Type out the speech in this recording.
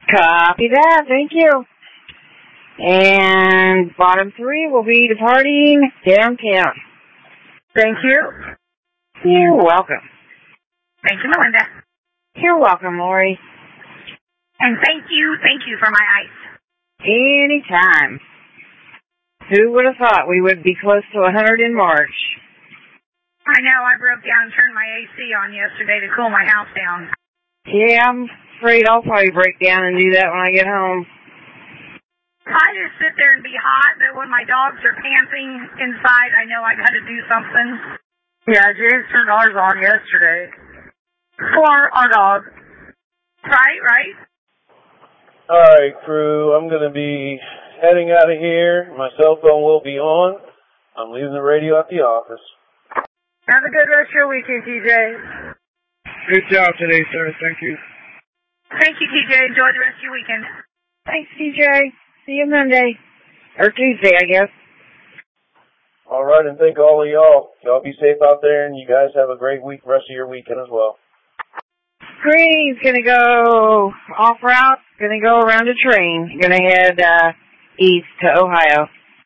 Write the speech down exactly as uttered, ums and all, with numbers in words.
Copy that. Thank you. And bottom three will be departing downtown. Thank you. You're welcome. Thank you, Melinda. You're welcome, Lori. And thank you, thank you for my ice. Anytime. Who would have thought we would be close to one hundred in March? I know, I broke down and turned my A C on yesterday to cool my house down. Yeah, I'm afraid I'll probably break down and do that when I get home. I just sit there and be hot, but when my dogs are panting inside, I know I gotta do something. Yeah, James turned ours on yesterday. For our dog. Right, right? Alright, crew, I'm gonna be heading out of here. My cell phone will be on. I'm leaving the radio at the office. Have a good rest of your weekend, T J. Good job today, sir. Thank you. Thank you, T J. Enjoy the rest of your weekend. Thanks, T J. See you Monday. Or Tuesday, I guess. Alright, and thank all of y'all. Y'all be safe out there, and you guys have a great week, rest of your weekend as well. Green's gonna go off route, gonna go around a train, gonna head, uh, east to Ohio.